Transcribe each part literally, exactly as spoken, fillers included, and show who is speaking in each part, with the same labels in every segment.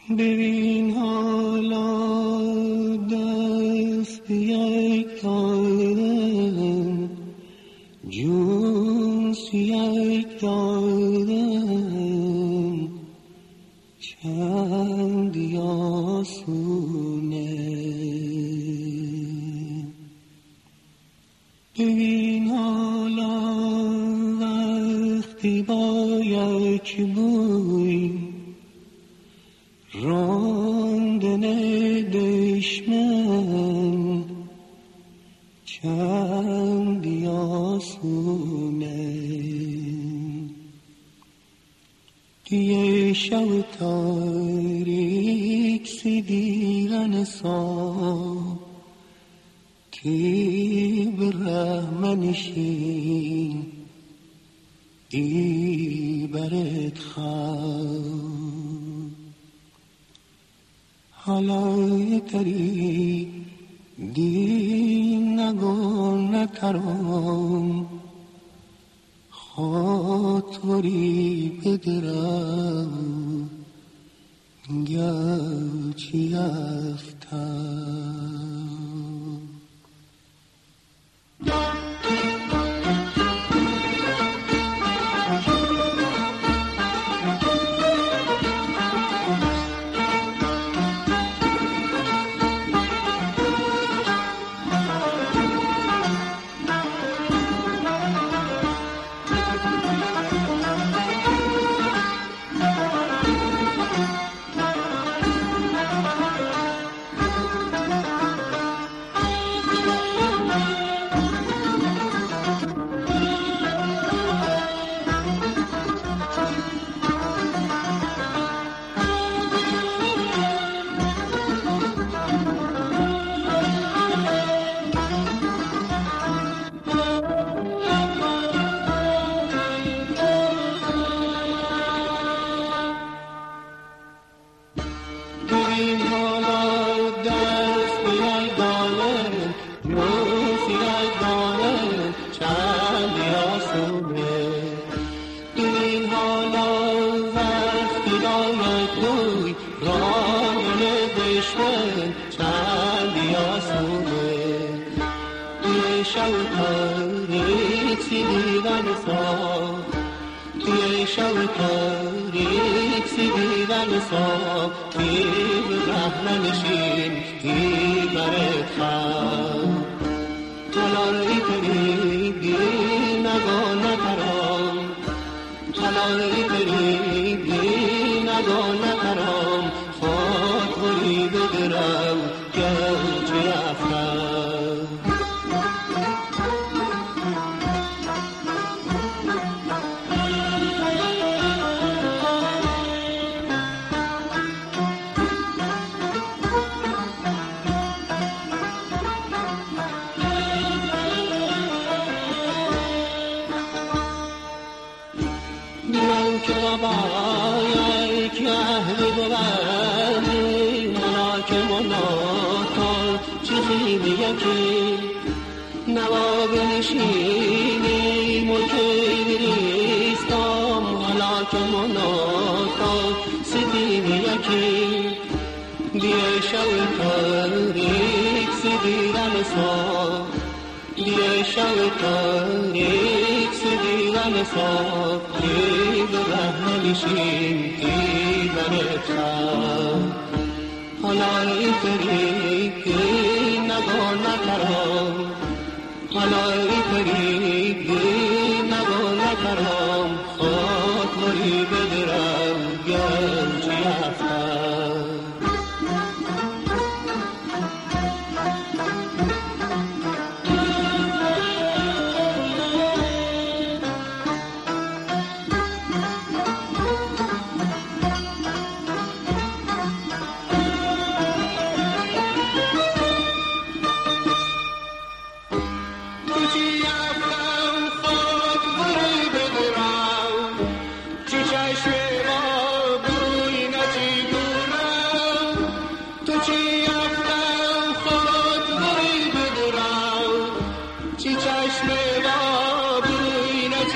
Speaker 1: ببین حالا دست یک دارم، جون یک دارم، چندی آسونه. ببین حالا وقتی با یک بوی راندن دشمن چندی آسونه. یه شب تاریک سیدیرن سا کی برحمنشین ای برد خواه. حالا تری دی نگون نترم، خاطری بدرم گرچه افتم.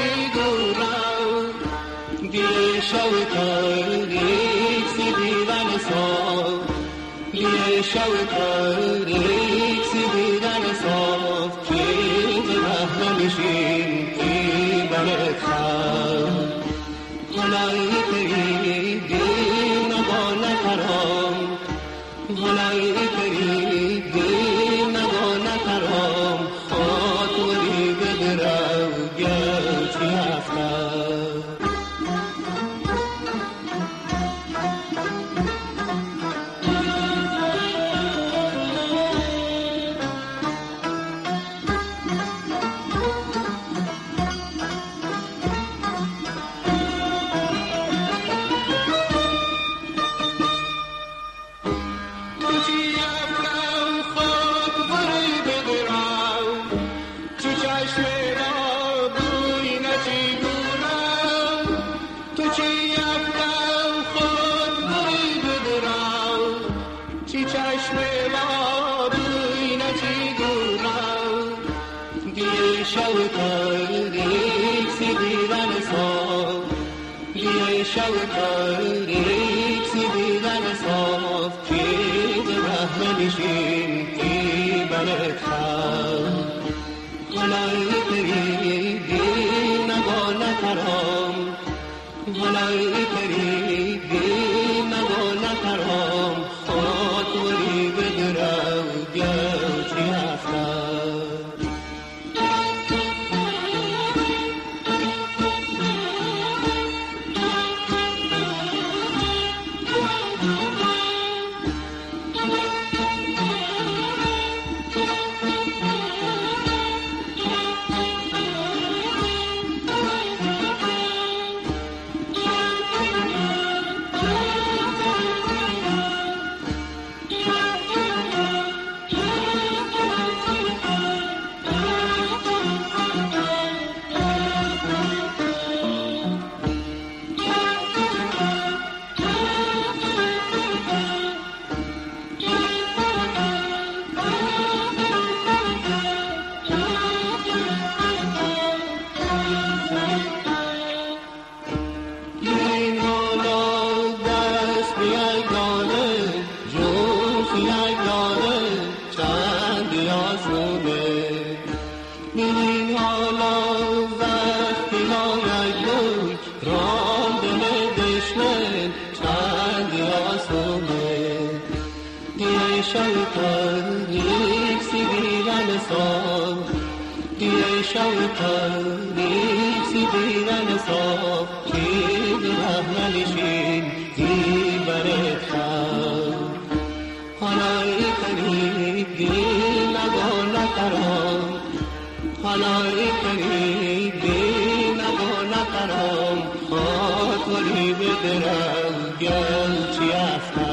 Speaker 2: شو تاریک سیدیدن
Speaker 1: صاف یه شب تاریک سیدیدن صاف که به رحمه میشین که بلد خواهد حالای پری دین نبانه حرام حالای پری دین نبانه حرام خاطوری بدرو گلچی افتاد شب تاریک سیدیدن صاف که به رحمه میشین که بلد خواهد حالای پری دین نبانه حرام حالای پری دین نبانه حرام خاطوری بدرو گلچی افتاد تاریک سیدیدن صاف یه شب تاریک سیدیدن صاف که به رحمه میشین که بلد خواهد حالای پری دین نبانه حرام حالای پری دین نبانه حرام خاطری بدرو گلچی افتاد